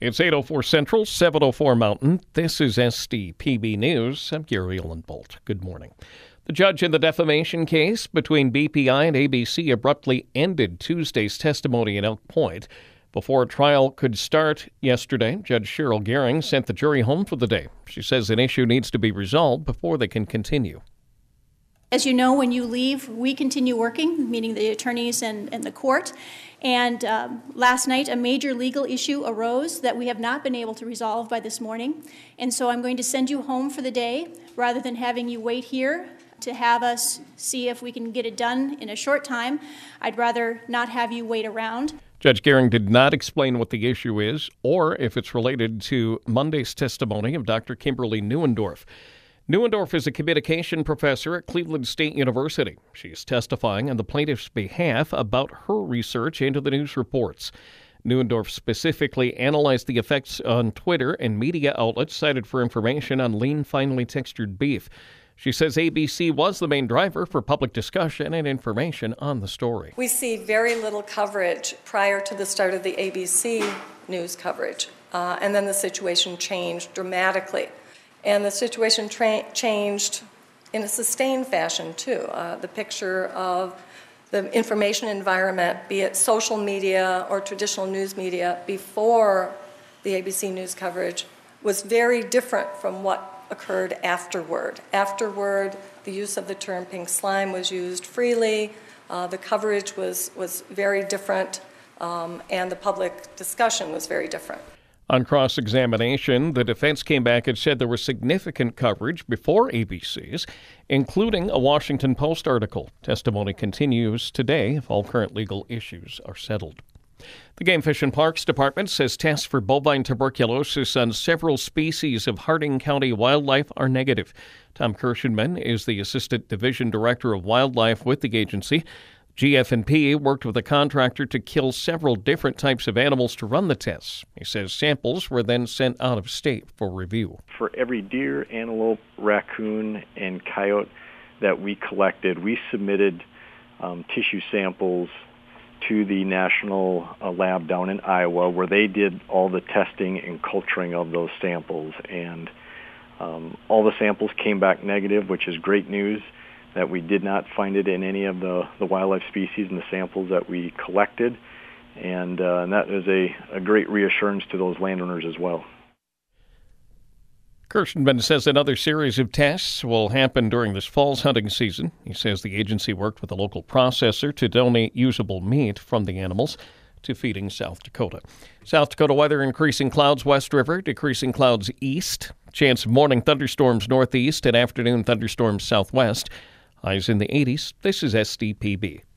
It's 8:04 Central, 7:04 Mountain. This is SDPB News. I'm Gary Ullenbolt. Good morning. The judge in the defamation case between BPI and ABC abruptly ended Tuesday's testimony in Elk Point. Before a trial could start yesterday, Judge Cheryl Gehring sent the jury home for the day. She says an issue needs to be resolved before they can continue. As you know, when you leave, we continue working, meaning the attorneys and the court. And last night, a major legal issue arose that we have not been able to resolve by this morning. And so I'm going to send you home for the day rather than having you wait here to have us see if we can get it done in a short time. I'd rather not have you wait around. Judge Gehring did not explain what the issue is or if it's related to Monday's testimony of Dr. Kimberly Neuendorf. Neuendorf is a communication professor at Cleveland State University. She is testifying on the plaintiff's behalf about her research into the news reports. Neuendorf specifically analyzed the effects on Twitter and media outlets cited for information on lean, finely textured beef. She says ABC was the main driver for public discussion and information on the story. We see very little coverage prior to the start of the ABC news coverage, and then the situation changed dramatically. And the situation changed in a sustained fashion, too. The picture of the information environment, be it social media or traditional news media, before the ABC news coverage was very different from what occurred afterward. Afterward, the use of the term pink slime was used freely. The coverage was very different, and the public discussion was very different. On cross-examination, the defense came back and said there was significant coverage before ABC's, including a Washington Post article. Testimony continues today if all current legal issues are settled. The Game Fish and Parks Department says tests for bovine tuberculosis on several species of Harding County wildlife are negative. Tom Kirschenman is the Assistant Division Director of Wildlife with the agency. GF&P worked with a contractor to kill several different types of animals to run the tests. He says samples were then sent out of state for review. For every deer, antelope, raccoon, and coyote that we collected, we submitted tissue samples to the national lab down in Iowa, where they did all the testing and culturing of those samples. And all the samples came back negative, which is great news, that we did not find it in any of the wildlife species in the samples that we collected. And that is a great reassurance to those landowners as well. Kirschenman says another series of tests will happen during this fall's hunting season. He says the agency worked with a local processor to donate usable meat from the animals to Feeding South Dakota. South Dakota weather: increasing clouds west river, decreasing clouds east. Chance of morning thunderstorms northeast and afternoon thunderstorms southwest. Highs in the 80s. This is SDPB.